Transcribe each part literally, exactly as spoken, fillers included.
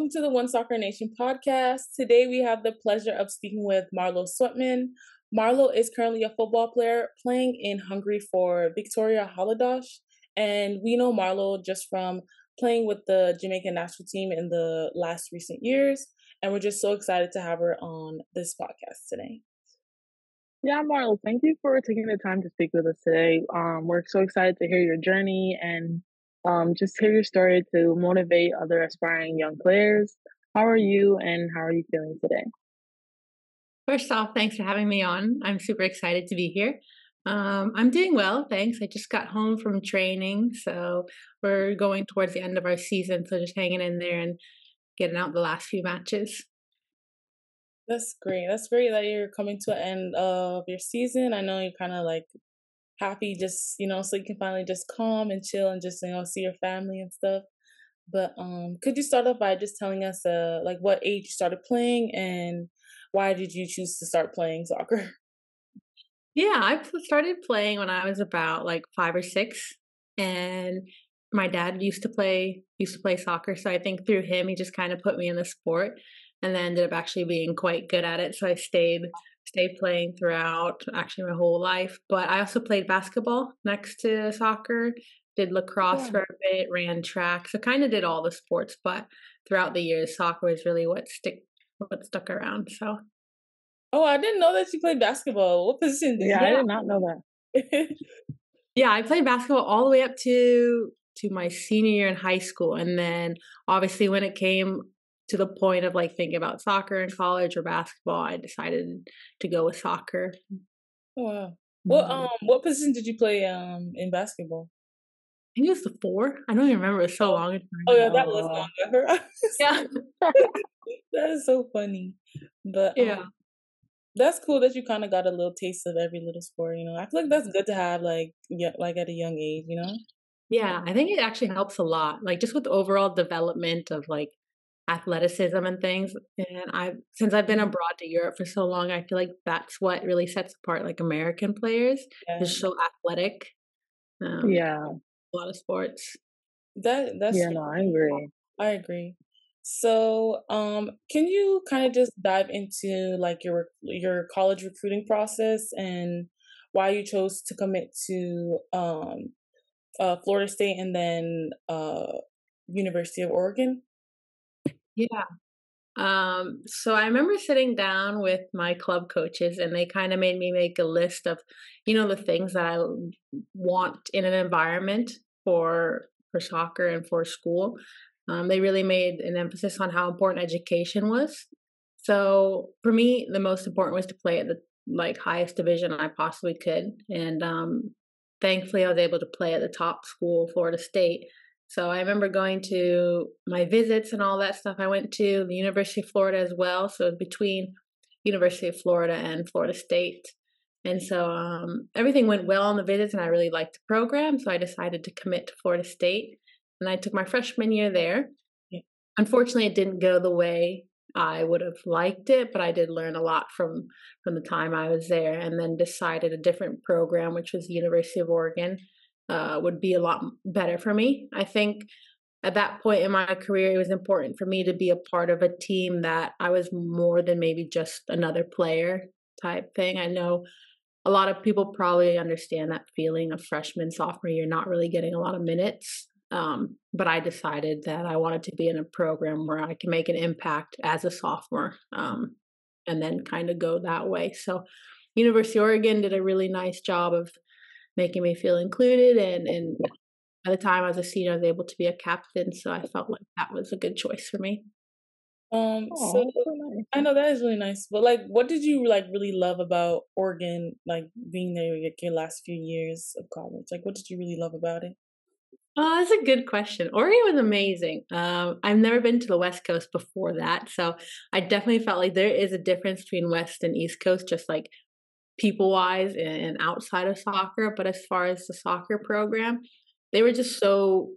welcome to the One Soccer Nation podcast. Today we have the pleasure of speaking with Marlo Sweatman. Marlo is currently a football player playing in Hungary for Victoria Halados, and we know Marlo just from playing with the Jamaican national team in the last recent years, and we're just so excited to have her on this podcast today. Yeah, Marlo, thank you for taking the time to speak with us today. Um, we're so excited to hear your journey and um, just hear your story to motivate other aspiring young players. How are you and how are you feeling today? First off, thanks for having me on. I'm super excited to be here. Um, I'm doing well, thanks. I just got home from training, so we're going towards the end of our season, so just hanging in there and getting out the last few matches. That's great. That's great that you're coming to an end of your season. I know you're kind of like happy just, you know, so you can finally just calm and chill and just, you know, see your family and stuff. But um, could you start off by just telling us uh, like what age you started playing and why did you choose to start playing soccer? Yeah, I started playing when I was about like five or six, and my dad used to play used to play soccer, so I think through him he just kind of put me in the sport, and then ended up actually being quite good at it. So I stayed stayed playing throughout actually my whole life. But I also played basketball next to soccer, did lacrosse Yeah. for a bit, ran track, so kind of did all the sports. But throughout the years, soccer was really what stick what stuck around. So Oh, I didn't know that you played basketball. What position did Yeah, I yeah, did not know that. you? yeah, I played basketball all the way up to to my senior year in high school, and then obviously when it came to the point of like thinking about soccer in college or basketball, I decided to go with soccer. Oh, wow. What Mhm. um what position did you play um in basketball? I think it was the four. I don't even remember. It was so Oh, long ago. oh yeah, that was Uh, long ago. Yeah, That is so funny. But um yeah, that's cool that you kind of got a little taste of every little sport, you know. I feel like that's good to have like yeah, like at a young age, you know. yeah. I think it actually helps a lot, like just with the overall development of like athleticism and things. And I, since I've been Mhm. abroad to Europe for so long, I feel like that's what really sets apart like American players. They're Yeah, so athletic. Um, yeah, a lot of sports. that that's yeah, no, I agree. I agree. So, um, can you kind of just dive into like your your college recruiting process and why you chose to commit to um uh Florida State and then uh University of Oregon? Yeah. Um, so I remember sitting down with my club coaches and they kind of made me make a list of, you know, the things that I l- want in an environment for for soccer and for school. Um, they really made an emphasis on how important education was. So for me, the most important was to play at the like highest division I possibly could. And um, thankfully I was able to play at the top school, Florida State. So I remember going to my visits and all that stuff. I went to the University of Florida as well. So between University of Florida and Florida State. And so um, everything went well on the visits, and I really liked the program. So I decided to commit to Florida State, and I took my freshman year there. Yeah. Unfortunately, it didn't go the way I would have liked it, but I did learn a lot from from the time I was there. And then decided a different program, which was the University of Oregon, uh, would be a lot better for me. I think at that point in my career, it was important for me to be a part of a team that I was more than maybe just another player type thing. I know a lot of people probably understand that feeling of freshman, sophomore year, not really getting a lot of minutes. Um, but I decided that I wanted to be in a program where I can make an impact as a sophomore, um, and then kind of go that way. So, University of Oregon did a really nice job of making me feel included, and and by the time I was a senior, I was able to be a captain. So I felt like that was a good choice for me. Um, so Oh, that's so nice. I know that is really nice, but like, what did you like really love about Oregon, like being there your, your last few years of college? Like, what did you really love about it? Oh, that's a good question. Oregon was amazing. Um, I've never been to the West Coast before that, so I definitely felt like there is a difference between West and East Coast, just like people wise and outside of soccer. But as far as the soccer program, they were just so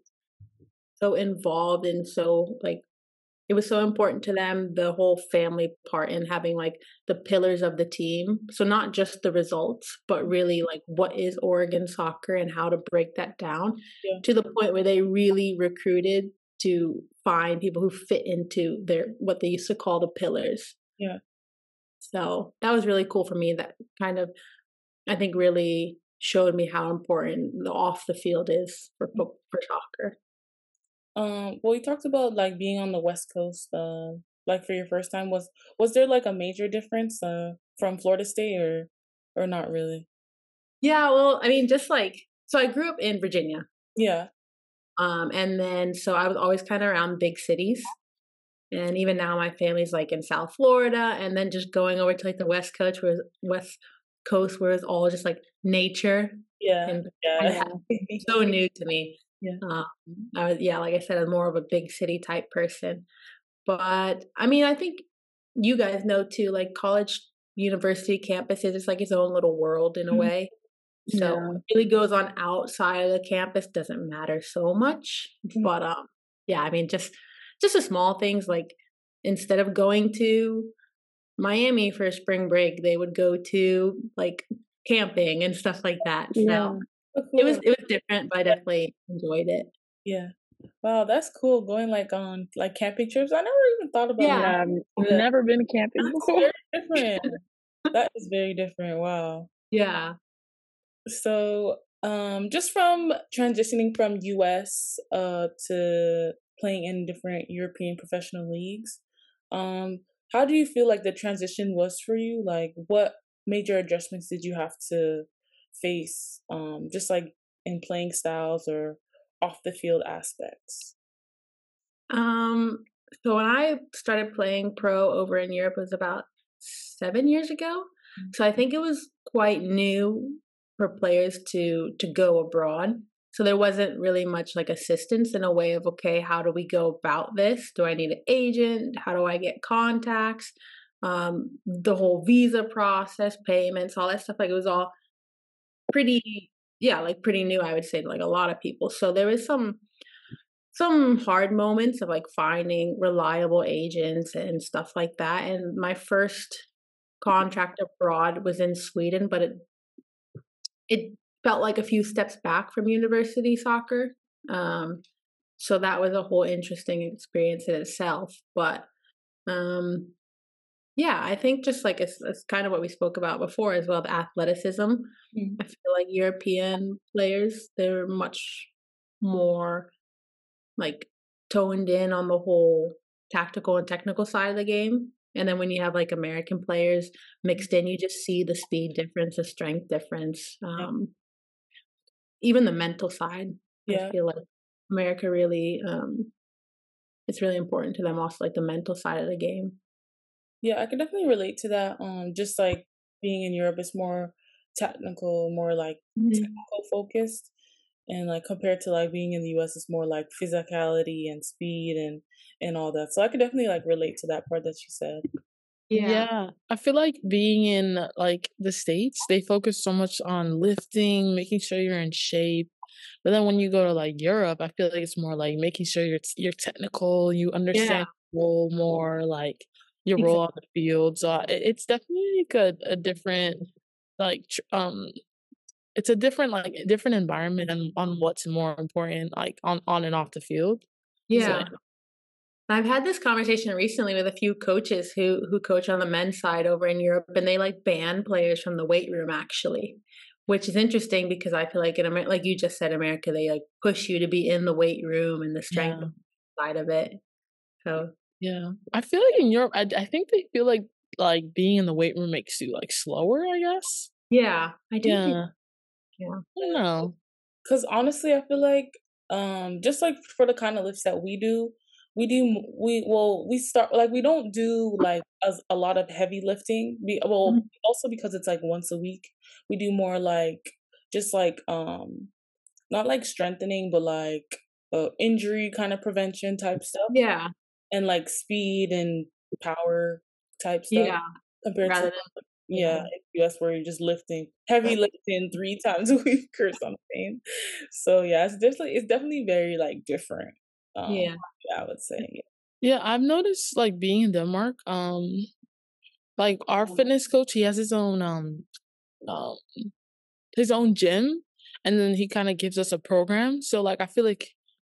so involved and so like it was so important to them, the whole family part and having like the pillars of the team. So not just the results, but really like what is Oregon soccer and how to break that down Yeah. to the point where they really recruited to find people who fit into their what they used to call the pillars. Yeah. So that was really cool for me. That kind of, I think, really showed me how important the off the field is for fo- for soccer. Um, well, you talked about like being on the West Coast, uh, like for your first time. Was was there like a major difference uh from Florida State or or not really? Yeah, well, I mean, just like so, I grew up in Virginia, Yeah. um, and then so I was always kind of around big cities. And even now, my family's like in South Florida, and then just going over to like the West Coast, where West Coast, where it's all just like nature, Yeah. and and Yeah. that's so new to me. Yeah. Um, I was, yeah, like I said, I'm more of a big city type person. But I mean, I think you guys know too, like college, university campuses, it's like its own little world in a Mhm. way. So Yeah. what really goes on outside of the campus doesn't matter so much. Mhm. But um, yeah, I mean, just just the small things like instead of going to Miami for spring break, they would go to like camping and stuff like that. Yeah. So So it was cool. it was different, but I definitely enjoyed it. Yeah. Wow, that's cool. Going like on like camping trips. I never even thought about Yeah. like Yeah. I've yeah. never been camping That's before. very different. That is very different. Wow. Yeah. So, um, just from transitioning from U S uh to playing in different European professional leagues, um, how do you feel like the transition was for you? Like, what major adjustments did you have to face, um, just like in playing styles or off the field aspects? Um, so when I started playing pro over in Europe was about seven years ago. So I think it was quite new for players to to go abroad. So there wasn't really much like assistance in a way of okay, how do we go about this? Do I need an agent? How do I get contacts? Um, the whole visa process, payments, all that stuff. Like it was all pretty, yeah, like pretty new. I would say to like a lot of people. So there was some some hard moments of like finding reliable agents and stuff like that. And my first contract abroad was in Sweden, but it it felt like a few steps back from university soccer. Um, so that was a whole interesting experience in itself. But um, yeah, I think just like it's, it's kind of what we spoke about before as well, the athleticism. Mhm. I feel like European players, they're much more like toned in on the whole tactical and technical side of the game. And then when you have like American players mixed in, you just see the speed difference, the strength difference, Yeah. um, even the mental side. I Yeah. feel like America really, um, it's really important to them also, like the mental side of the game. Yeah, I can definitely relate to that. Um, just like being in Europe is more technical, more like Mhm. technical focused, and like compared to like being in the U S, it's more like physicality and speed and and all that. So I could definitely like relate to that part that you said. Yeah. Yeah, I feel like being in like the States, they focus so much on lifting, making sure you're in shape. But then when you go to like Europe, I feel like it's more like making sure you're t- you're technical, you Yeah. understand your role more, like your role Exactly. on the field. So I- it, it's definitely like a, a different like tr- um it's a different like different environment and on what's more important like on on and off the field. So Yeah. I've had this conversation recently with a few coaches who who coach on the men's side over in Europe, and they like ban players from the weight room actually, which is interesting because I feel like in America, like you just said, America, they like push you to be in the weight room and the strength yeah. side of it. So Yeah. I feel like in Europe, I I think they feel like like being in the weight room makes you like slower, I guess. yeah, I do think Yeah. yeah. I don't know. Because honestly, I feel like um just like for the kind of lifts that we do, we do m- we well we start like we don't do like as a lot of heavy lifting. We well Mhm. also because it's like once a week, we do more like just like um not like strengthening, but like uh, injury kind of prevention type stuff Yeah, and like speed and power type stuff yeah. compared to Rather than yeah, yeah, in U S where you're just lifting heavy lifting three times a week or something. So yeah, it's definitely it's definitely very like different. Um, yeah. yeah, I would say. Yeah, I've noticed like being in Denmark, um, like our fitness coach, he has his own um um his own gym and then he kind of gives us a program. So like I feel like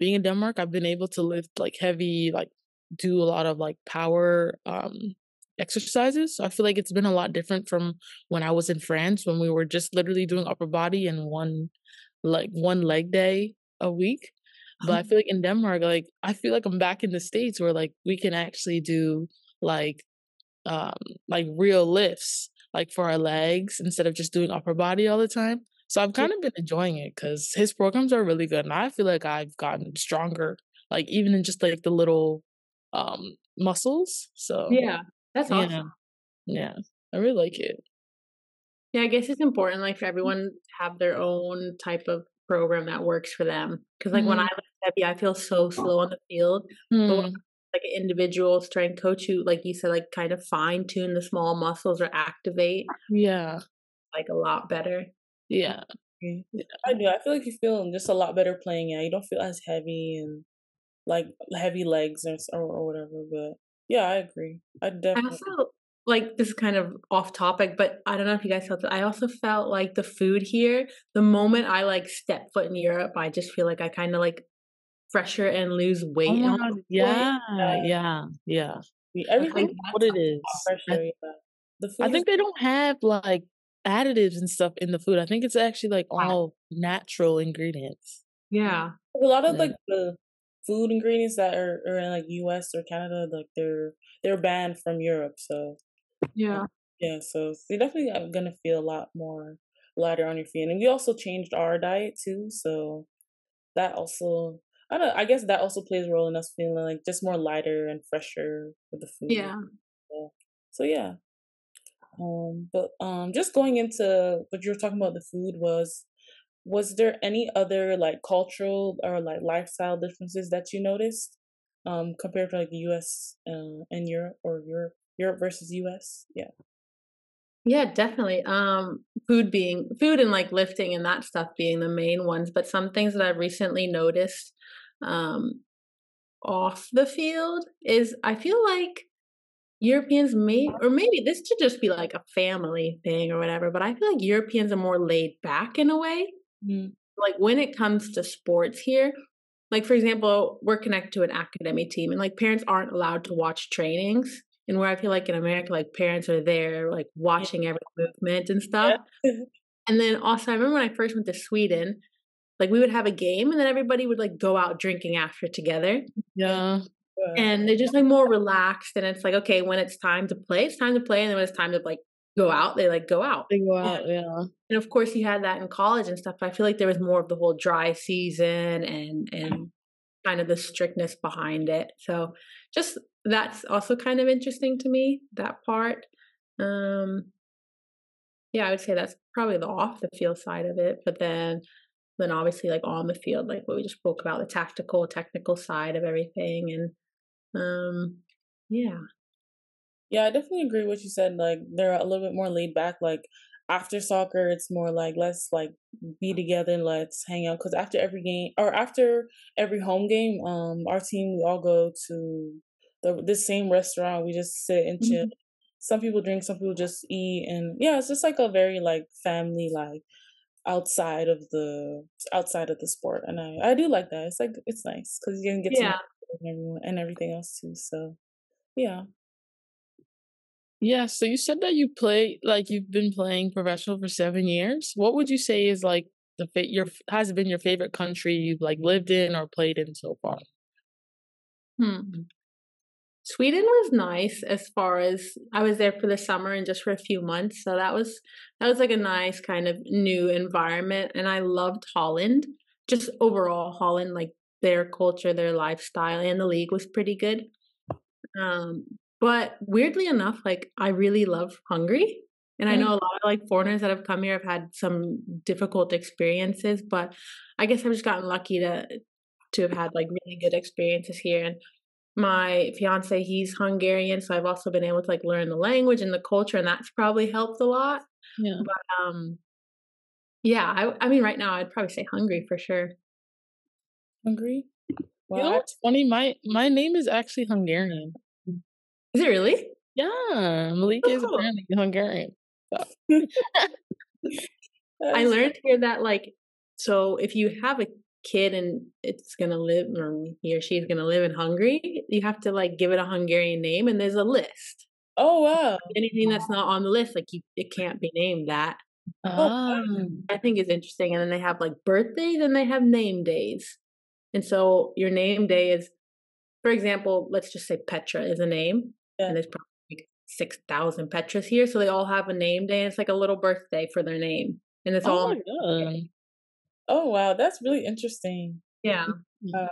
being in Denmark, I've been able to lift like heavy, like do a lot of like power um exercises. So I feel like it's been a lot different from when I was in France when we were just literally doing upper body and one like one leg day a week. But I feel like in Denmark, like I feel like I'm back in the States where like we can actually do like um like real lifts like for our legs instead of just doing upper body all the time. So I've kind of been enjoying it because his programs are really good, and I feel like I've gotten stronger, like even in just like the little um muscles. So Yeah, that's yeah, awesome. yeah, I really like it. Yeah, I guess it's important, like, for everyone to have their own type of program that works for them. Because, like, when I Mm, lift heavy, I feel so slow on the field, but when, mm, like, an individual strength coach who, like you said, like, kind of fine-tune the small muscles or activate, yeah, like, a lot better. yeah, agree. yeah, I do. I feel like you feel just a lot better playing. Yeah, you don't feel as heavy and like heavy legs or s- or, or whatever. But yeah, I agree. I I definitely. also like, this is kind of off topic, but I don't know if you guys felt it. I also felt like the food here, the moment I, like, step foot in Europe, I just feel like I kinda, like, fresher and lose oh weight my almost god, in a way. yeah, Uh, yeah, yeah. I everything think Think what that's it something. is is. I pressure. Yeah. The I food is think they don't have like additives and stuff in the food. I think it's actually like Wow. all natural ingredients. Yeah. a lot of Yeah. like the food ingredients that are, are in like U S or Canada, like they're they're banned from Europe. So Yeah. yeah, so you're definitely uh, gonna feel a lot more lighter on your feet. And we also changed our diet too, so that also I don't know, I guess that also plays a role in us feeling like just more lighter and fresher with the food. Yeah. So, so yeah. Um but um just going into what you were talking about the food was was there any other like cultural or like lifestyle differences that you noticed um compared to like the U S uh, and Europe or Europe Europe versus U S? Yeah. Yeah, definitely. Um, food being food and like lifting and that stuff being the main ones, but some things that I've recently noticed um off the field is I feel like Europeans may or maybe this could just be like a family thing or whatever, but I feel like Europeans are more laid back in a way. Mm, Like when it comes to sports here, like for example, we're connected to an academy team and like parents aren't allowed to watch trainings. And where I feel like in America, like parents are there, like yeah. watching every movement and stuff. Yeah. And then also, I remember when I first went to Sweden, like we would have a game and then everybody would like go out drinking after together. Yeah. Yeah. Yeah. And they're just like more relaxed. And it's like, okay, when it's time to play, it's time to play. And then when it's time to like go out, they like go out. They go Yeah. out, yeah. And of course, you had that in college and stuff. But I feel like there was more of the whole dry season and and kind of the strictness behind it. So just that's also kind of interesting to me, that part. Um, yeah, I would say that's probably the off the field side of it. But then then obviously like on the field, like what we just spoke about, the tactical, technical side of everything. And um yeah. Yeah, I definitely agree with what you said. Like they're a little bit more laid back. Like after soccer, it's more like let's like be together and let's hang out. Because after every game or after every home game, um, our team we all go to the this same restaurant. We just sit and chill. Mhm. Some people drink, some people just eat, and yeah, it's just like a very like family like outside of the outside of the sport. And I I do like that. It's like it's nice because you can get to know Yeah. everyone and everything else too. So yeah. Yeah, so you said that you play like you've been playing professional for seven years. What would you say is like the fa- your f- has been your favorite country you've like lived in or played in so far? Hmm. Sweden was nice as far as I was there for the summer and just for a few months. So that was that was like a nice kind of new environment. And I loved Holland. Just overall Holland, like their culture, their lifestyle, and the league was pretty good. Um, but weirdly enough, like I really love Hungary. And I know a lot of like foreigners that have come here have had some difficult experiences, but I guess I've just gotten lucky to to have had like really good experiences here. And my fiance, he's Hungarian, so I've also been able to like learn the language and the culture, and that's probably helped a lot. Yeah. But um, yeah, I, I mean, right now I'd probably say Hungary for sure. Hungry? You know Well, I what's funny? My my name is actually Hungarian. Is it really? Yeah, Malika So is cool. apparently Hungarian. So. I that's learned here that like, so if you have a kid and it's gonna live, or he or she is gonna live in Hungary, you have to like give it a Hungarian name, and there's a list. Oh wow. Anything that's not on the list, like you, it can't be named that. Oh Ah, I think is interesting. And then they have like birthdays and they have name days. And so your name day is, for example, let's just say Petra is a name, yeah. and there's probably like six thousand Petras here, so they all have a name day. And it's like a little birthday for their name, and it's oh all my god. Oh wow, that's really interesting. yeah. Uh,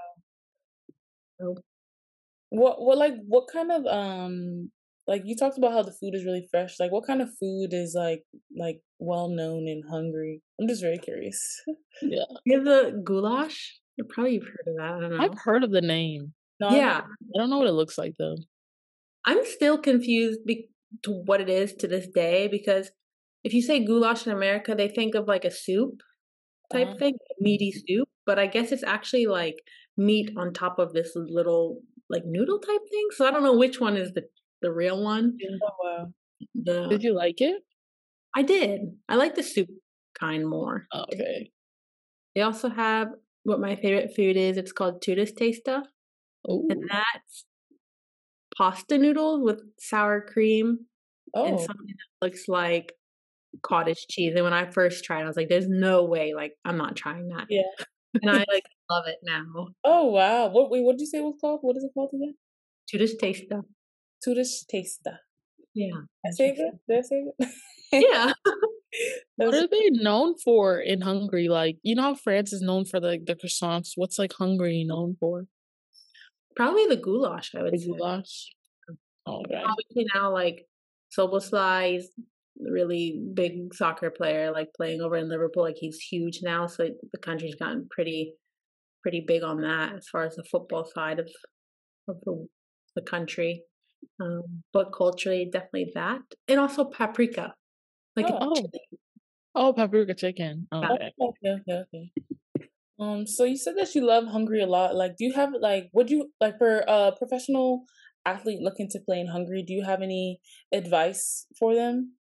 So, what what like what kind of um like you talked about how the food is really fresh. Like what kind of food is like like well known in Hungary? I'm just very curious. Yeah, you have the goulash. You probably you've heard of that. I don't know. I've heard of the name. No, I've Yeah, I don't know what it looks like though. I'm still confused be- to what it is to this day, because if you say goulash in America, they think of like a soup type uh, thing, meaty soup, but I guess it's actually like meat on top of this little like noodle type thing. So I don't know which one is the the real one. oh wow. The Did you like it? I did. I like the soup kind more. Oh, okay. They also have what my favorite food is. It's called Tudis Tasta, Oh, and that's pasta noodles with sour cream and Oh something that looks like cottage cheese. And when I first tried it, I was like, "There's no way! Like, I'm not trying that." yeah. And I like love it now. Oh wow. What wait, what did you say it was called? What is it called again? Tudis Tasta. Tudish Tasta. Yeah. Did I say it good? Did I say it good? Yeah. what That's are they known for in Hungary? Like, you know how France is known for the the croissants. What's like Hungary known for? Probably the goulash, I would The say. goulash. Oh, okay. Obviously now, like, Soboslai is a really big soccer player, like playing over in Liverpool. Like he's huge now, so the country's gotten pretty, pretty big on that as far as the football side of of the the country. Um, but culturally, definitely that, and also paprika, like oh, Oh, oh, paprika chicken. Oh, yeah. okay. okay, okay, okay. Um, so you said that you love Hungary a lot. Like, do you have like, would you like for a professional athlete looking to play in Hungary? Do you have any advice for them?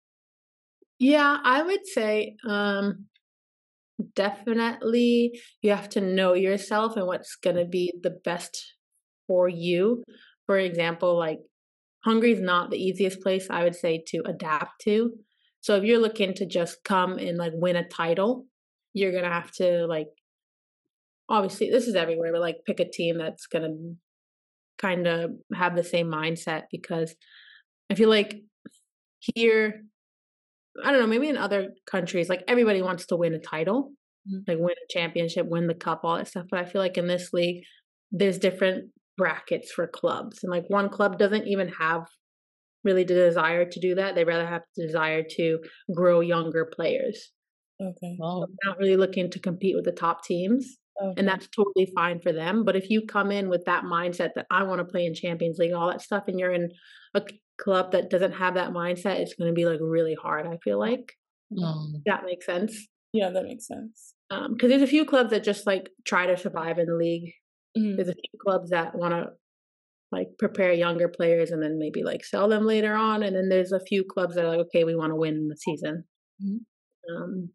Yeah, I would say um, definitely you have to know yourself and what's going to be the best for you. For example, like Hungary is not the easiest place I would say to adapt to. So if you're looking to just come and like win a title, you're going to have to like obviously this is everywhere, but like pick a team that's going to kind of have the same mindset, because I feel like here I don't know, maybe in other countries, like everybody wants to win a title, Mhm. like win a championship, win the cup, all that stuff. But I feel like in this league, there's different brackets for clubs. And like one club doesn't even have really the desire to do that. They rather have the desire to grow younger players. Okay. Oh, They're not really looking to compete with the top teams. Okay. And that's totally fine for them. But if you come in with that mindset that I want to play in Champions League, all that stuff, and you're in a c- club that doesn't have that mindset, it's going to be like really hard, I feel like. no. That makes sense. Yeah, that makes sense. Um, because there's a few clubs that just like try to survive in the league. Mhm. There's a few clubs that want to like prepare younger players and then maybe like sell them later on. And then there's a few clubs that are like, okay, we want to win the season. Mhm. Um,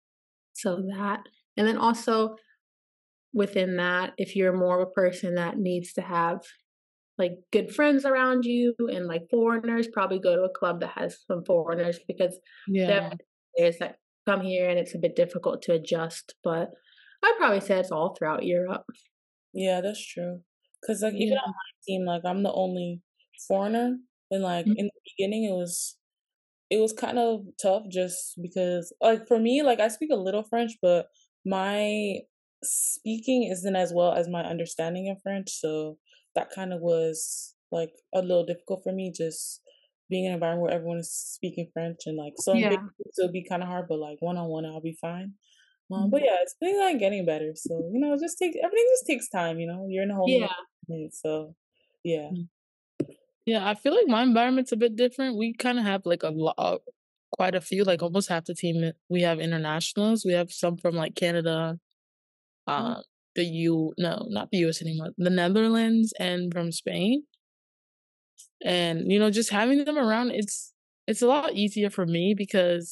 so that, and then also within that, if you're more of a person that needs to have like good friends around you and like foreigners, probably go to a club that has some foreigners, because there Yeah. are players that come here and it's a bit difficult to adjust. But I'd probably say it's all throughout Europe. Yeah, that's true. Cause like even Yeah. on my team, like I'm the only foreigner, and like Mhm. in the beginning, it was it was kind of tough just because like for me, like I speak a little French, but my speaking isn't as well as my understanding of French, so that kind of was like a little difficult for me just being in an environment where everyone is speaking French, and like so in big Yeah. groups it'll be kind of hard, but like one on one I'll be fine. Um, but Mhm. yeah, it's been like getting better. So you know, it just takes everything just takes time. You know, you're in a whole new Yeah. environment, so yeah. Mm. Yeah, I feel like my environment's a bit different. We kind of have like a lot, quite a few, like almost half the team. i- We have internationals. We have some from like Canada, Mhm. uh, the U, no, not the U S anymore, the Netherlands, and from Spain. And you know, just having them around, it's it's a lot easier for me because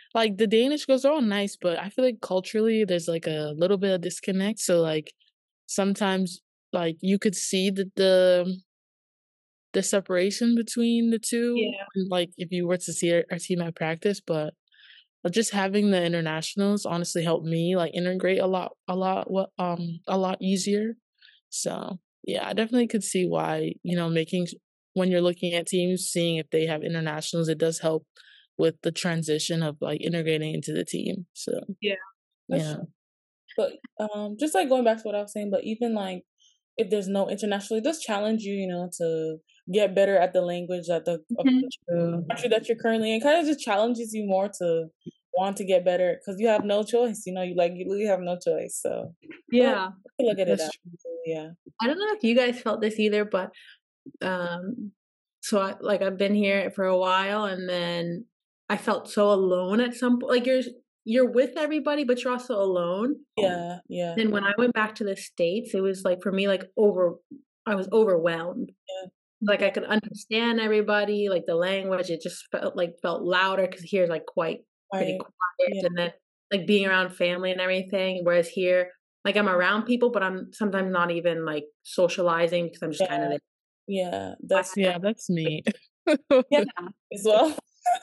like the Danish girls are all nice, but I feel like culturally there's like a little bit of disconnect. So like sometimes like you could see the the, the separation between the two, Yeah. like if you were to see our, our team at practice, but but just having the internationals honestly helped me like integrate a lot a lot what um a lot easier. So yeah, I definitely could see why, you know, making s- when you're looking at teams, seeing if they have internationals, it does help with the transition of like integrating into the team. So Yeah. That's yeah. true. But um, just like going back to what I was saying, but even like if there's no international, it does challenge you, you know, to get better at the language that the of Mhm. the True. country that you're currently in. Kind of just challenges you more to want to get better because you have no choice. You know, you like you really have no choice. So, but Yeah. I can look at it That's that true. way, yeah, I don't know if you guys felt this either, but um, so I, like I've been here for a while, and then I felt so alone at some point. Like you're you're with everybody, but you're also alone. yeah, yeah, Then when I went back to the States, it was like for me, like over, I was overwhelmed. yeah, Like yeah, I could understand everybody, like the language, it just felt like felt louder because here is like quite pretty right, quiet, yeah, and then like being around family and everything. Whereas here, like I'm around people, but I'm sometimes not even like socializing because I'm just kind of yeah, there. yeah. I That's had Yeah, that's me. yeah, as well.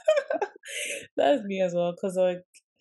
That's me as well. Cause like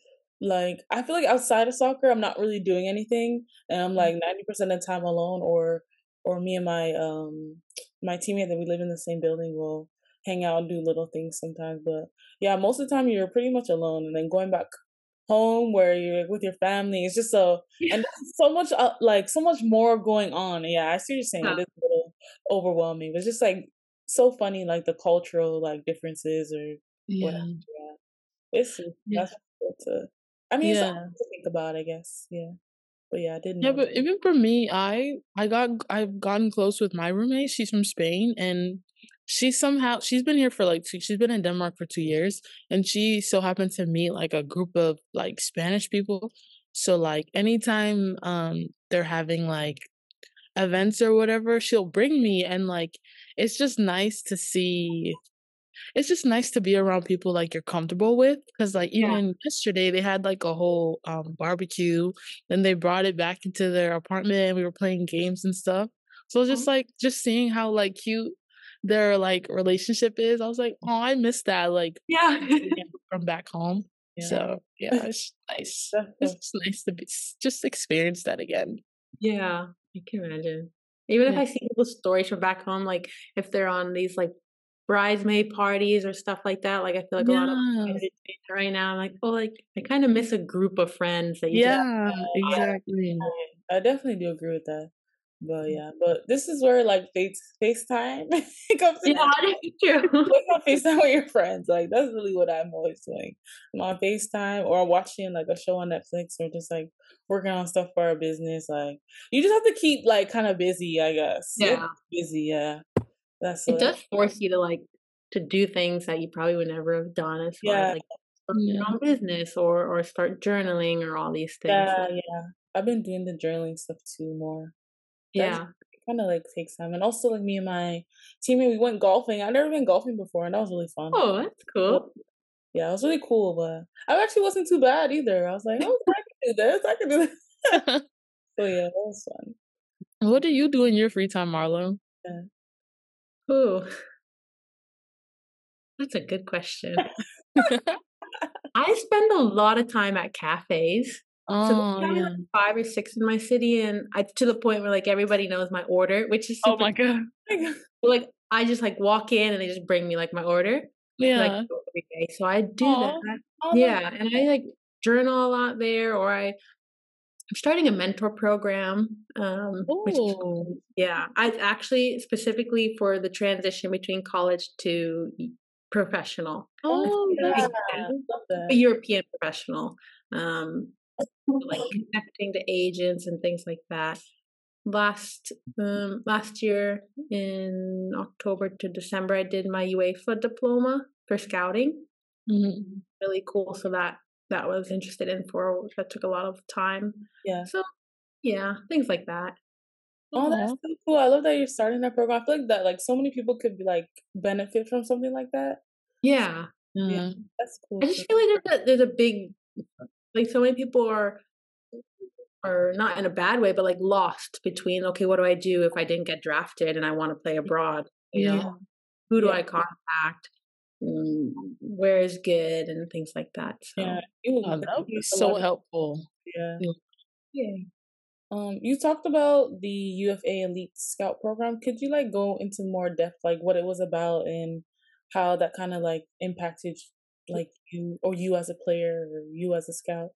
Like, I feel like outside of soccer, I'm not really doing anything, and I'm like ninety percent of the time alone, or or me and my um my teammate that we live in the same building will hang out and do little things sometimes. But yeah, most of the time you're pretty much alone, and then going back home where you're with your family, it's just so and there's so much uh, like so much more going on. Yeah, I see what you're saying. yeah, It is a little overwhelming, but it's just like so funny, like the cultural like differences or whatever. Yeah. Yeah, it's yeah. that's cool to. I mean, it's something Yeah. to think about, I guess. Yeah, but yeah, I didn't Yeah, know but that. even for me, I I got I've gotten close with my roommate. She's from Spain, and she somehow she's been here for like two. She's been in Denmark for two years, and she so happened to meet like a group of like Spanish people. So like anytime um they're having like events or whatever, she'll bring me, and like it's just nice to see it's just nice to be around people, like, you're comfortable with, because like, Yeah. even yesterday, they had, like, a whole, um, barbecue, then they brought it back into their apartment, and we were playing games and stuff. So, just, Oh, like just seeing how, like, cute their, like, relationship is, I was like, "Oh, I miss that," like, yeah. again, from back home. Yeah, So, yeah, it's nice. that's It's so just nice to be just experience that again. Yeah, I can imagine. Even if Yeah. I see people's stories from back home, like if they're on these like bridesmaid parties or stuff like that, like I feel like a lot of Yeah. guys are doing it right now. I'm like, oh, like I kind of miss a group of friends that you just Yeah, yeah, exactly. I definitely do agree with that. But yeah, but this is where like face FaceTime comes in yeah, handy. that's true. Like on FaceTime with your friends. Like that's really what I'm always doing. I'm on FaceTime or watching like a show on Netflix or just like working on stuff for our business. Like you just have to keep like kind of busy, I guess. You have to Yeah, be busy, yeah. That's it what does force you to like to do things that you probably would never have done, as far as yeah, like start your Yeah. own business or or start journaling or all these things. yeah, So yeah. I've been doing the journaling stuff too more. That's yeah. kind of like takes time. And also like me and my teammate, we went golfing. I've never been golfing before and that was really fun. Oh, that's But cool. yeah, it was really cool, but I actually wasn't too bad either. I was like, oh, I can do this. I can do this. So yeah, that was fun. What do you do in your free time, Marlo? Yeah. Ooh, that's a good question. I spend a lot of time at cafes. So there's Oh, probably yeah. like five or six in my city, and I to the point where like everybody knows my order, which is Oh super my god. like I just like walk in and they just bring me like my order, like Yeah. every day. So I do that. Oh, oh, that's Yeah, and I like journal a lot there, or I I'm starting a mentor program, um, which is Oh. yeah. I actually specifically for the transition between college to professional. I Oh, yeah. that's yeah, cool. Love a that. European professional, um, like connecting to agents and things like that. Last um, last year in October to December, I did my UEFA diploma for scouting. Mhm. Really cool. So that that was interested in for that took a lot of time. Yeah. So yeah, things like that. Oh, that's Aw. so cool. I love that you're starting that program. I feel like that like so many people could be like benefit from something like that. Yeah, Yeah, Mm. that's cool I too. just feel like there's a, there's a big, like so many people are are not in a bad way, but like lost between, okay, what do I do if I didn't get drafted and I want to play abroad? You know, Yeah. who do Yeah, I contact? Mm, where is good and things like that. yeah. So It would Oh, that would be definitely make a so lot of helpful. yeah. Mm. yeah. Um, you talked about the U F A Elite Scout program. Could you like go into more depth, like what it was about and how that kind of like impacted like you or you as a player or you as a scout?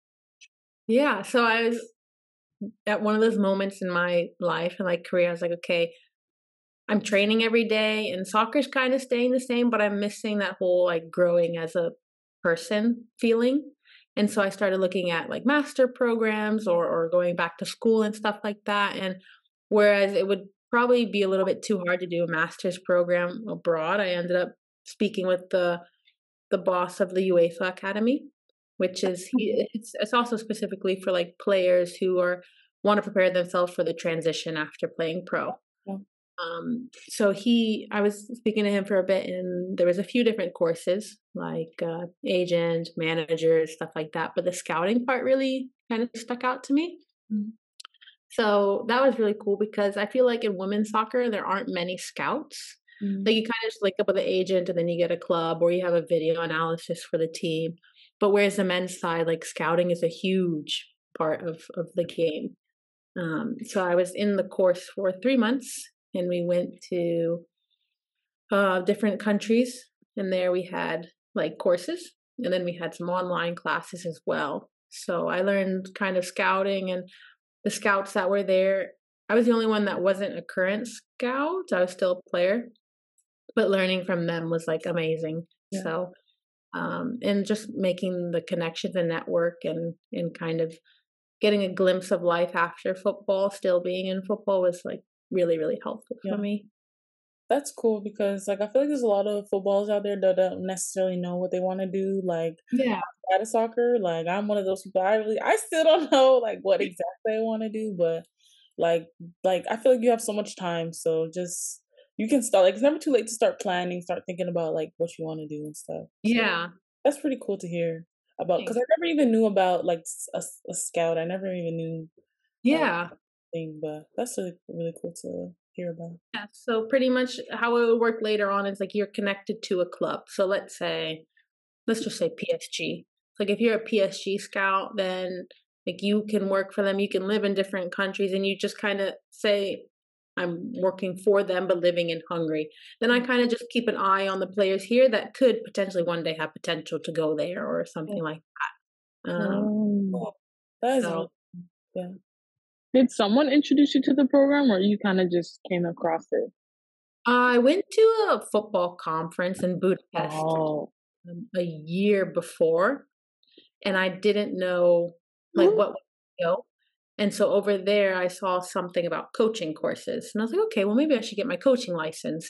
Yeah. So I was at one of those moments in my life and like career. I was like, okay, I'm training every day and soccer's kind of staying the same, but I'm missing that whole like growing as a person feeling. And so I started looking at like master programs or or going back to school and stuff like that. And whereas it would probably be a little bit too hard to do a master's program abroad, I ended up speaking with the the boss of the UEFA Academy, which is he, it's it's also specifically for like players who are want to prepare themselves for the transition after playing pro. Yeah. Um, so he, I was speaking to him for a bit, and there was a few different courses like uh, agent, manager, stuff like that. But the scouting part really kind of stuck out to me. Mhm. So that was really cool because I feel like in women's soccer there aren't many scouts. Mhm. Like you kind of just link up with the agent, and then you get a club, or you have a video analysis for the team. But whereas the men's side, like scouting is a huge part of of the game. Um, so I was in the course for three months, and we went to uh, different countries, and there we had like courses, and then we had some online classes as well. So I learned kind of scouting, and the scouts that were there, I was the only one that wasn't a current scout. I was still a player, but learning from them was like amazing. Yeah. So, um, and just making the connections and network and and kind of getting a glimpse of life after football, still being in football was like really, really helpful Yeah. for me. That's cool because like I feel like there's a lot of footballers out there that don't necessarily know what they want to do. Like Yeah. outside of soccer, like I'm one of those people. I really, I still don't know like what exactly I want to do, but like, like I feel like you have so much time, so just you can start. Like it's never too late to start planning, start thinking about like what you want to do and stuff. So Yeah. that's pretty cool to hear about because I Thanks. never even knew about like s- a, s- a scout. I never even knew uh, Yeah. thing, but that's really really cool to hear about. Yeah. So pretty much how it would work later on is like you're connected to a club. So let's say, let's just say P S G. Like if you're a P S G scout, then like you can work for them. You can live in different countries, and you just kind of say, I'm working for them, but living in Hungary. Then I kind of just keep an eye on the players here that could potentially one day have potential to go there or Yeah. something like that. Um, Um, Cool. That is so really yeah. did someone introduce you to the program, or you kind of just came across it? I went to a football conference in Budapest Oh, um, a year before, and I didn't know like what was to go. And so over there, I saw something about coaching courses, and I was like, okay, well, maybe I should get my coaching license.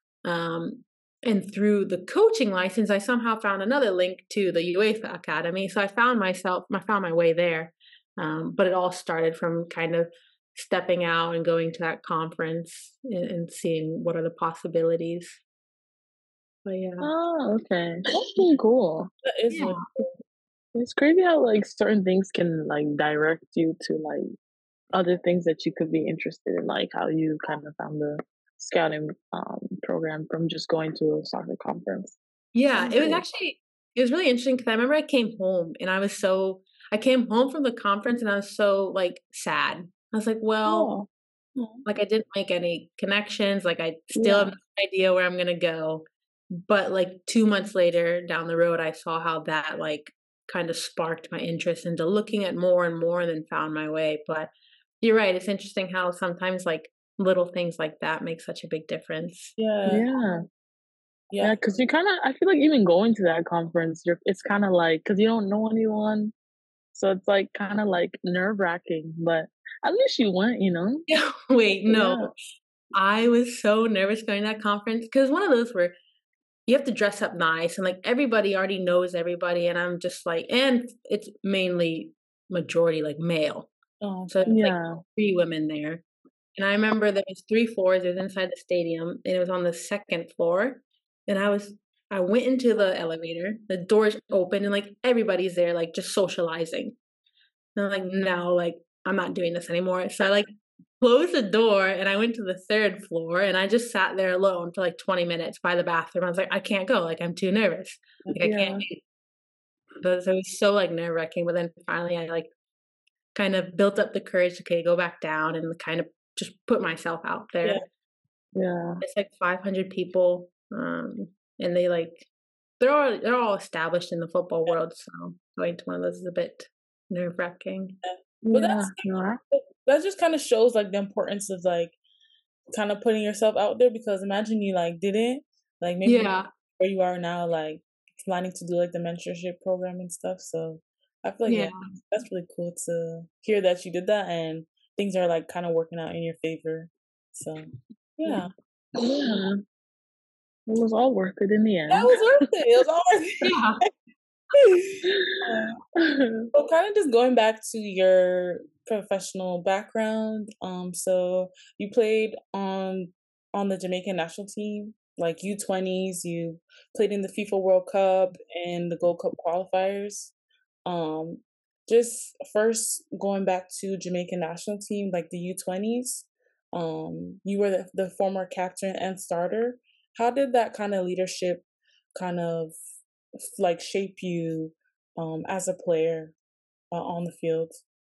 Um, and through the coaching license, I somehow found another link to the UEFA Academy. So I found myself, I found my way there. Um, but it all started from kind of stepping out and going to that conference and, and seeing what are the possibilities. But yeah, oh, okay. That's pretty cool. That is yeah, really It's crazy how like certain things can like direct you to like other things that you could be interested in, like how you kind of found the scouting um, program from just going to a soccer conference. yeah. That's It was cool. actually it was really interesting because I remember I came home and I was so I came home from the conference and I was so like sad. I was like, well, Oh, cool. like I didn't make any connections. Like I still have yeah. no idea where I'm gonna go. But like two months later down the road, I saw how that like kind of sparked my interest into looking at more and more and then found my way. But you're right, it's interesting how sometimes like little things like that make such a big difference. Yeah, Yeah. yeah, Yeah, because you kind of, I feel like even going to that conference, you're, it's kind of like, because you don't know anyone. So it's like kind of like nerve wracking, but at least you went, you know? Yeah, wait, no. Yeah. I was so nervous going to that conference because one of those where you have to dress up nice and like everybody already knows everybody and I'm just like and it's mainly majority like male. oh, So okay. it's like Yeah. three women there. And I remember there was three floors, it was inside the stadium and it was on the second floor. And I was I went into the elevator, the doors open, and like everybody's there, like just socializing. And I'm like, no, like I'm not doing this anymore. So I like closed the door and I went to the third floor and I just sat there alone for like twenty minutes by the bathroom. I was like, I can't go. Like I'm too nervous. Like I Yeah. can't. So it was so like nerve wracking. But then finally, I like kind of built up the courage to okay, go back down and kind of just put myself out there. Yeah. Yeah. It's like five hundred people, um, and they like they're all they're all established in the football world. So going to one of those is a bit nerve wracking. But Yeah. that's No, I- that just kind of shows like the importance of like kind of putting yourself out there, because imagine you like didn't like maybe Yeah, where you are now, like planning to do like the mentorship program and stuff. So I feel like yeah, yeah. that's really cool to hear that you did that and things are like kind of working out in your favor. So yeah, yeah. It was all worth it in the that end. was worth it. It was all worth Yeah. it. Uh, So kind of just going back to your professional background. Um, so you played on on the Jamaican national team, like U twenties. You played in the FIFA World Cup and the Gold Cup qualifiers. Um, just first going back to Jamaican national team, like the U twenties. Um, you were the, the former captain and starter. How did that kind of leadership kind of like shape you um as a player uh, on the field?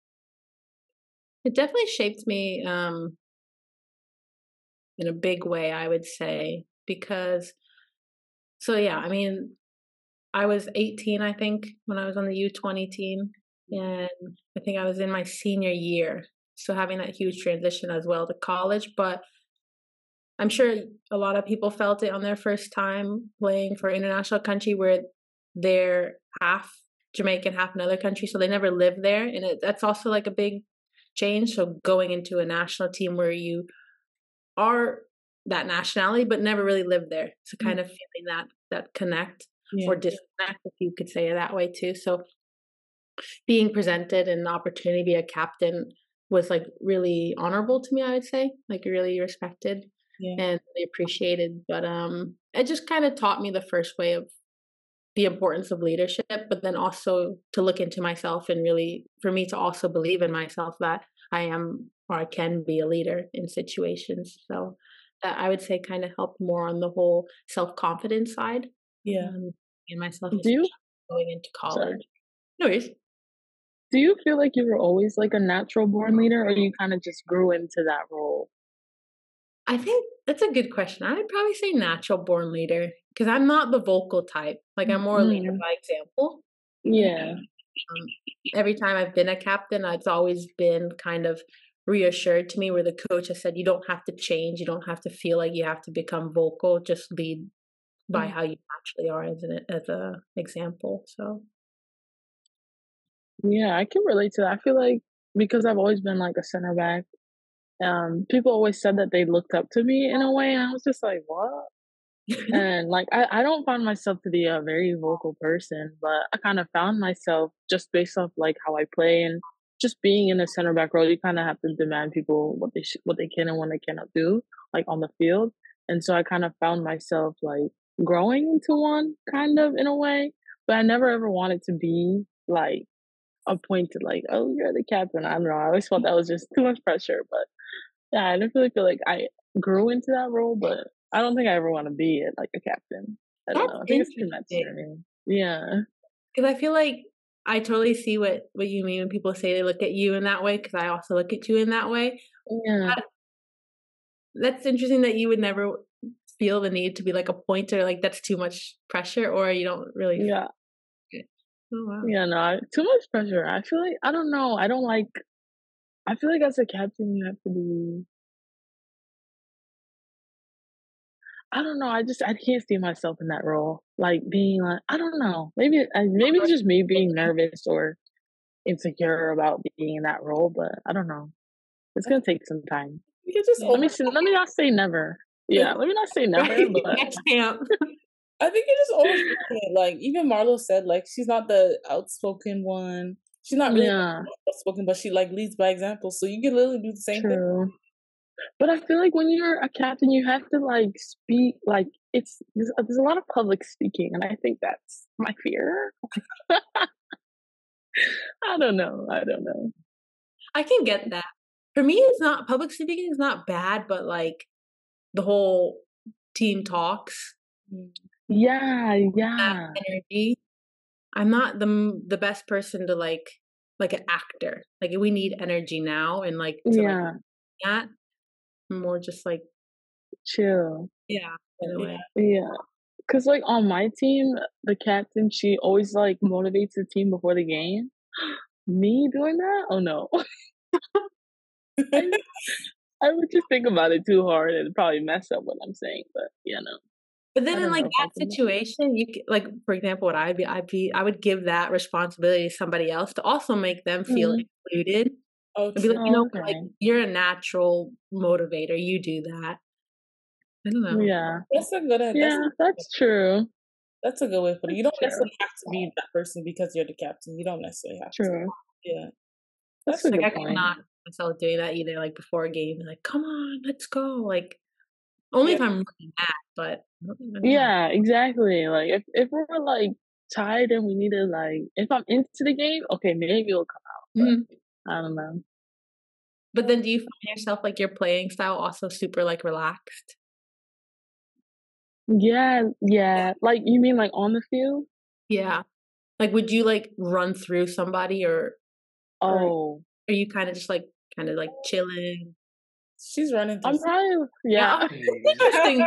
It definitely shaped me um, in a big way, I would say, because so yeah, I mean, I was eighteen, I think, when I was on the U twenty team, and I think I was in my senior year, so having that huge transition as well to college. But I'm sure a lot of people felt it on their first time playing for an international country where they're half Jamaican, half another country, so they never lived there, and it, that's also like a big change. So going into a national team where you are that nationality but never really lived there, so kind of feeling that that connect Yeah. or disconnect, if you could say it that way too. So being presented an opportunity to be a captain was like really honorable to me, I would say, like really respected Yeah. and really appreciated. But um it just kind of taught me the first way of the importance of leadership, but then also to look into myself and really for me to also believe in myself that I am or I can be a leader in situations. So that I would say kind of helped more on the whole self confidence side Yeah. um, in myself, Do you? especially going into Sorry. college. No worries. Do you feel like you were always like a natural born leader, or you kind of just grew into that role? I think that's a good question. I'd probably say natural born leader because I'm not the vocal type. Like I'm more a leader Mm, by example. yeah. Um, every time I've been a captain, it's always been kind of reassured to me where the coach has said, you don't have to change. You don't have to feel like you have to become vocal. Just lead by Mm. how you actually are as an as a example. So Yeah, I can relate to that. I feel like because I've always been like a center back, um, people always said that they looked up to me in a way, and I was just like, what? And like I, I don't find myself to be a very vocal person, but I kind of found myself just based off like how I play and just being in a center back role. You kind of have to demand people what they sh- what they can and what they cannot do, like on the field. And so I kind of found myself like growing into one, kind of in a way. But I never ever wanted to be like appointed, like, oh, you're the captain. I don't know. I always felt that was just too much pressure. But yeah, I don't really feel like I grew into that role, but I don't think I ever want to be it like a captain. I don't that's know. I think it's interesting premature. Yeah. because I feel like I totally see what what you mean when people say they look at you in that way. Because I also look at you in that way. Yeah. That, that's interesting that you would never feel the need to be like a pointer. Like that's too much pressure, or you don't really. Feel Yeah. it. Oh wow. Yeah. No, I, too much pressure. I feel like, I don't know. I don't like, I feel like as a captain, you have to be, I don't know. I just, I can't see myself in that role. Like being like, I don't know. Maybe, uh, maybe it's just me being nervous or insecure about being in that role, but I don't know. It's gonna take some time. You can just Yeah. Let me over. see. Let me not say never. Yeah, let me not say never, Right. but Next camp. I think you just overthinking it. Like even Marlo said, like she's not the outspoken one. She's not really yeah, outspoken, but she like leads by example. So you can literally do the same thing. true. But I feel like when you're a captain, you have to like speak, like it's there's, there's a lot of public speaking, and I think that's my fear. I don't know. I don't know. I can get that. For me, it's not public speaking is not bad, but like the whole team talks, Yeah, that yeah, energy. I'm not the the best person to like like an actor. Like we need energy now and like to like yeah. that. More just like Chill. yeah, in a Yeah. way. Yeah. Cause like on my team, the captain, she always like motivates the team before the game. Me doing that? Oh no. I I would just think about it too hard and probably mess up what I'm saying, but you know, But I then in don't like know if I that can. situation, you c- like for example, what I'd be, I'd be, I would give that responsibility to somebody else to also make them feel Mm. included. Oh, I'd be like, true. you Oh, know, like okay. you're a natural motivator. You do that. I don't know. Yeah. That's a good. That's Yeah, that's true. that's a good way to put it. You That's don't true. necessarily have to be that person because you're the captain. You don't necessarily have to. True. Yeah. That's That's a Like good I could point. not see myself doing that either. Like before a game, like come on, let's go. Like only yeah. if I'm really mad, but I don't know. Yeah, exactly. Like if if we're like tired and we need to like if I'm into the game, okay, maybe it'll come out, Mhm. but I don't know. But then, do you find yourself like your playing style also super like relaxed? Yeah, yeah. Like you mean like on the field? Yeah. Like, would you like run through somebody, or or Oh, are you kind of just like kind of like chilling? She's running through. I'm probably Yeah, yeah. okay. Interesting.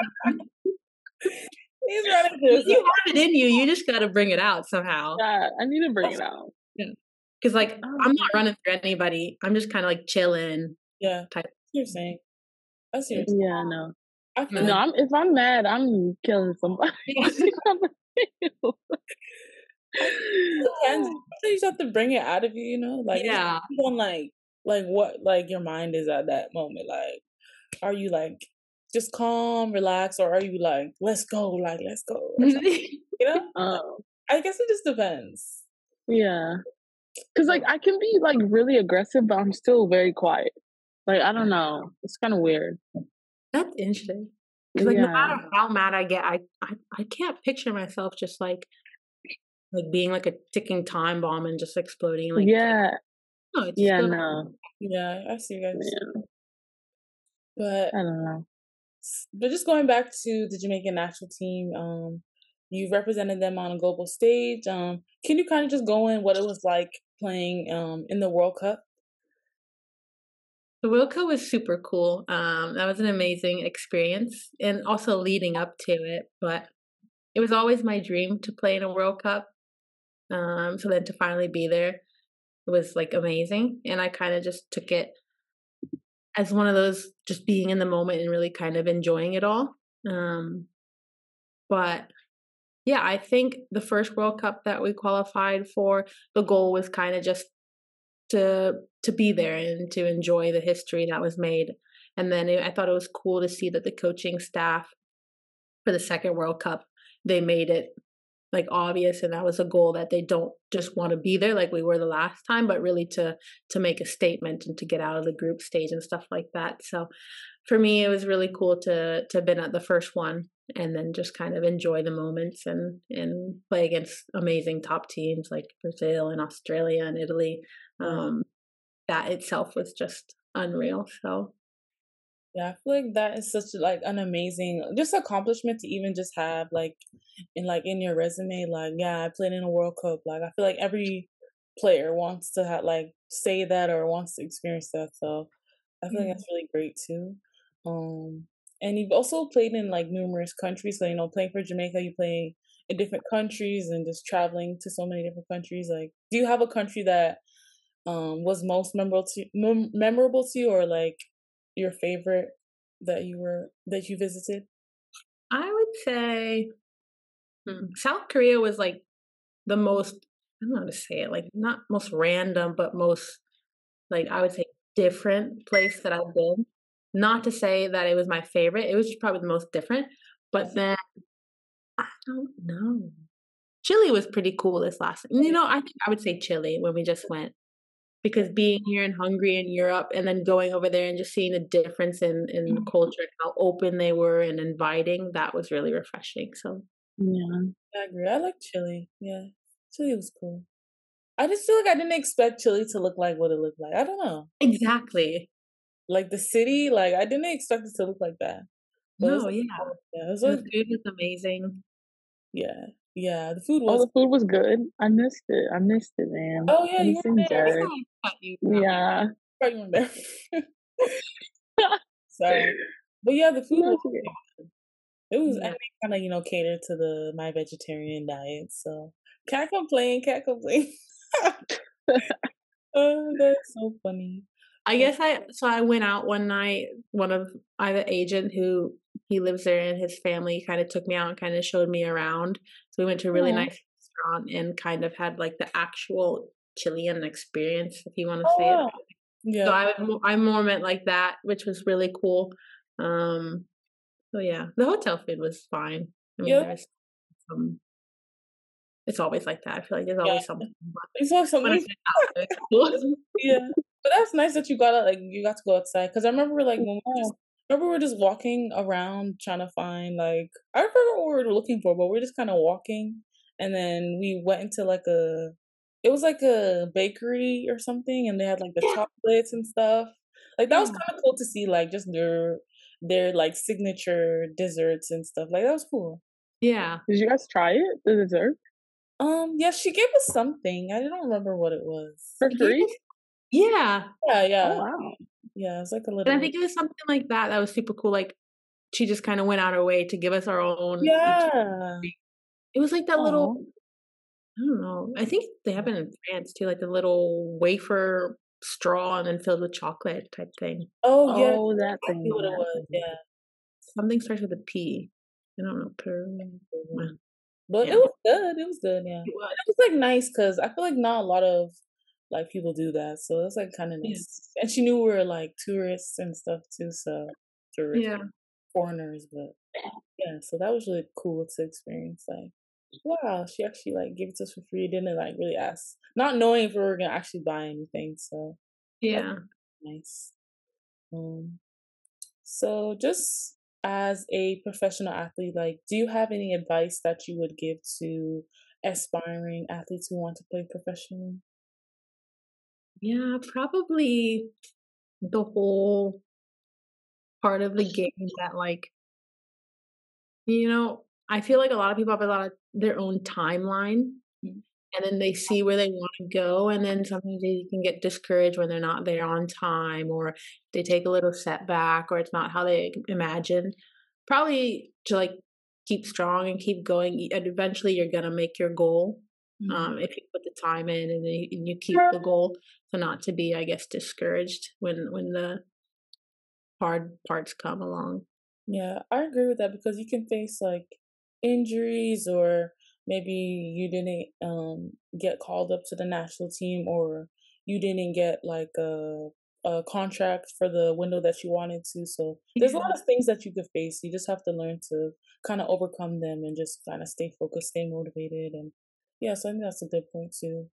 He's running through. You have it in you. You just got to bring it out somehow. Yeah, I need to bring it out. Yeah. Because like I'm Oh, not running through anybody. I'm just kind of like chilling Yeah. type. That's what you're saying. That's what you're saying. yeah, no. I feel Mm. No, like I'm if I'm mad, I'm killing somebody. On the field. sometimes you just have to bring it out of you. You know, like it's Yeah. on like like what like your mind is at that moment. Like, are you like just calm, relax, or are you like let's go, like let's go, or something? You know, Oh, I guess it just depends. yeah. Cause like I can be like really aggressive, but I'm still very quiet. Like I don't know. It's kind of weird. That's interesting. Because like no Yeah. matter how mad I get, I, I I can't picture myself just like like being like a ticking time bomb and just exploding. Like Yeah. no, it's Yeah. still No. Yeah, I see you guys, Yeah. but I don't know. but just going back to the Jamaican national team, um, you've represented them on a global stage. Um, can you kind of just go in what it was like playing um in the World Cup? the World Cup was super cool. Um, that was an amazing experience, and also leading up to it. But it was always my dream to play in a World Cup. Um, so then to finally be there was like amazing, and I kind of just took it as one of those just being in the moment and really kind of enjoying it all. Um, but yeah, I think the first World Cup that we qualified for, the goal was kind of just to to be there and to enjoy the history that was made. And then it, I thought it was cool to see that the coaching staff for the second World Cup, they made it like obvious, and that was a goal that they don't just want to be there like we were the last time, but really to to make a statement and to get out of the group stage and stuff like that. So for me, it was really cool to to have been at the first one and then just kind of enjoy the moments and and play against amazing top teams like Brazil and Australia and Italy. Um, that itself was just unreal. So Yeah, I feel like that is such like an amazing just accomplishment to even just have like in like in your resume, like yeah, I played in a World Cup. Like I feel like every player wants to have like say that or wants to experience that. So I feel like yeah. that's really great too. Um, and you've also played in like numerous countries. So you know, playing for Jamaica, you play in different countries and just traveling to so many different countries. Like, do you have a country that um was most memorable to mem- memorable to you, or like your favorite that you were that you visited? I would say hmm, South Korea was like the most, I don't know how to say it, like not most random, but most like I would say different place that I've been. Not to say that it was my favorite, it was just probably the most different. But then I don't know. Chile was pretty cool this last. You know, I think I would say Chile when we just went. because being here in Hungary and Europe and then going over there and just seeing the difference in, in culture and how open they were and inviting, that was really refreshing. So Yeah. I agree. I like Chile. Yeah. Chile was cool. I just feel like I didn't expect Chile to look like what it looked like. I don't know. exactly. Like the city, like I didn't expect it to look like that. But it was No, like, yeah. oh, yeah, it was And the like, food was amazing. yeah, yeah. The food Oh, was. the food was good. I missed it. I missed it, man. Oh yeah, Let me you sing were there. I good. thought you Yeah. Right, you were there. Sorry, but yeah, the food No, was. it's okay. It was. Yeah. And they kind of you know catered to the my vegetarian diet, so can't complain. Can't complain. Oh, that's so funny. I guess I so I went out one night. One of I have an agent who he lives there and his family kind of took me out and kind of showed me around. So we went to a really Aw. nice restaurant and kind of had like the actual Chilean experience, if you want to Oh, say it. wow. So Yeah. I would mo- I more meant like that, which was really cool. Um, so yeah, the hotel food was fine. I mean, Yeah. there was some. It's always like that. I feel like there's Yeah. always something. But It's like when I something. get out, it's cool. Yeah. But that's nice that you got out, like you got to go outside. Cause I remember like when we were just, Yeah. remember we were just walking around trying to find like I forgot what we were looking for, but we are just kind of walking, and then we went into like a, it was like a bakery or something, and they had like the Yeah, chocolates and stuff. Like that was yeah, kind of cool to see, like just their their like signature desserts and stuff. Like that was cool. yeah. Did you guys try it? The dessert? Um, yeah, she gave us something. I don't remember what it was. For He free? was- Yeah, Yeah, Oh, yeah, wow. yeah. It's like a and I little. think it was something like that that was super cool. Like she just kind of went out her way to give us our own. Each. Yeah. It was like that little. Oh. I don't know. I think they have it in France too, like the little wafer straw and then filled with chocolate type thing. Oh yeah, Oh, that I see thing. what it That was. thing. Yeah, Something starts with a P. I don't know. Per. but it Yeah, was good. It was good. Yeah, it was. it was like nice because I feel like not a lot of like people do that, so it's like kind of Yeah. nice. And she knew we were like tourists and stuff too, so tourists, Yeah. foreigners, but yeah, so that was really cool to experience. Like, wow, she actually like gave it to us for free. Didn't like really ask, not knowing if we were gonna actually buy anything. So that's Yeah. nice. Um, so just as a professional athlete, like, do you have any advice that you would give to aspiring athletes who want to play professionally? Yeah. Probably the whole part of the game that, like, you know, I feel like a lot of people have a lot of their own timeline Mm. and then they see where they want to go. And then sometimes they can get discouraged when they're not there on time or they take a little setback or it's not how they imagine. Probably to like keep strong and keep going. y- And eventually you're going to make your goal Mm. um, if you put the time in and you, and you keep the goal. So not to be, I guess, discouraged when when the hard parts come along. Yeah, I agree with that because you can face like injuries or maybe you didn't um get called up to the national team or you didn't get like a a contract for the window that you wanted to. So there's a Yeah. lot of things that you could face. You just have to learn to kind of overcome them and just kind of stay focused, stay motivated, and yeah, so I think that's a good point too.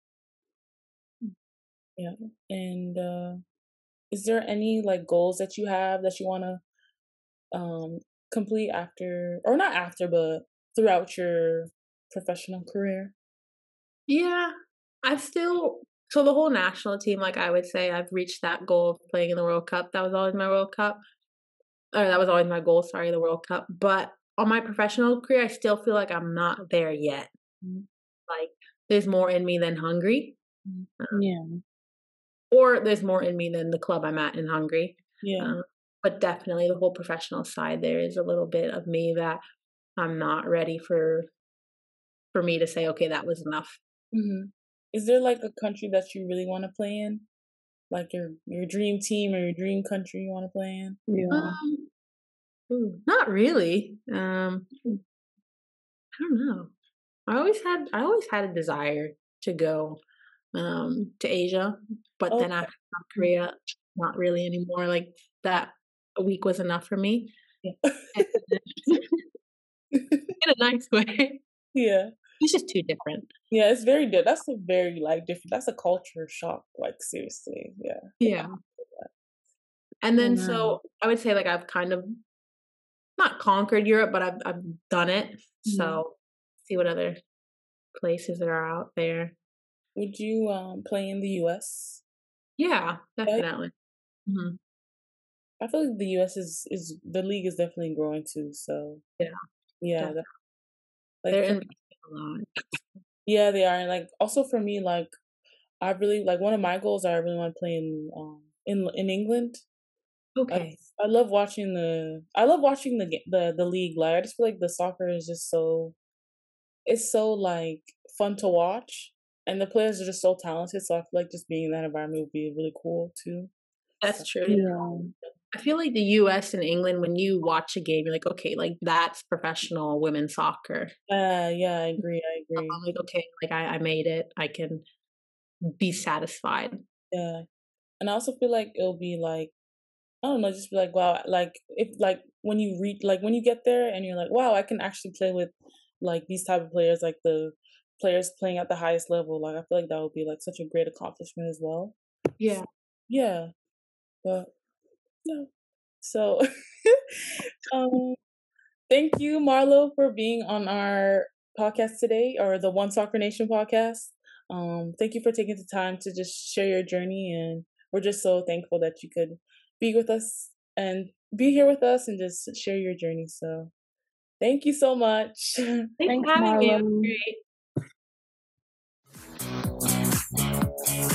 Yeah. And uh is there any like goals that you have that you want to um complete after or not after but throughout your professional career? Yeah, I've still so the whole national team, like I would say, I've reached that goal of playing in the World Cup. That was always my World Cup, or that was always my goal. Sorry, the World Cup. But on my professional career, I still feel like I'm not there yet. Mm. Like there's more in me than Hungary, Mm. Yeah. or there's more in me than the club I'm at in Hungary. Yeah. Uh, but definitely the whole professional side, there is a little bit of me that I'm not ready for for me to say, okay, that was enough. Hmm. Is there like a country that you really want to play in? Like your your dream team or your dream country you want to play in? Yeah. Um, ooh, not really. Um, I don't know. I always had I always had a desire to go um to Asia, but Oh, then after South Korea, not really anymore. Like that a week was enough for me. yeah. And in a nice way. Yeah. It's just too different. Yeah, it's very good. That's a very like different. That's a culture shock. Like seriously, yeah. Yeah. And then Oh, wow. so I would say like I've kind of not conquered Europe, but I've I've done it. Mhm. So see what other places there are out there. Would you um play in the U S? Yeah, Yeah, definitely. hmm I feel like the U S is is the league is definitely growing too. So Yeah, yeah, definitely. that, like They're for, investing a lot. yeah, they are. And like also for me, like I really like one of my goals are I really want to play in um in in England. I Okay. I love watching the I love watching the ga- the the league. Like I just feel like the soccer is just so it's so like fun to watch, and the players are just so talented. So I feel like just being in that environment would be really cool too. So That's true. Yeah. I feel like the U S and England, when you watch a game, you're like, okay, like that's professional women's soccer. uh, yeah, I agree. I So agree. I'm like, okay, like I, I made it. I can be satisfied. Yeah, and I also feel like it'll be like I don't know, just be like wow, like if like when you read like when you get there and you're like wow, I can actually play with like these type of players, like the players playing at the highest level. Like I feel like that would be like such a great accomplishment as well. Yeah. Yeah, but yeah. So, um, thank you, Marlo, for being on our podcast today, or the One Soccer Nation podcast. Um, thank you for taking the time to just share your journey, and we're just so thankful that you could be with us and be here with us and just share your journey. So, thank you so much. Thanks Thanks, for having me. It was Marlo. great.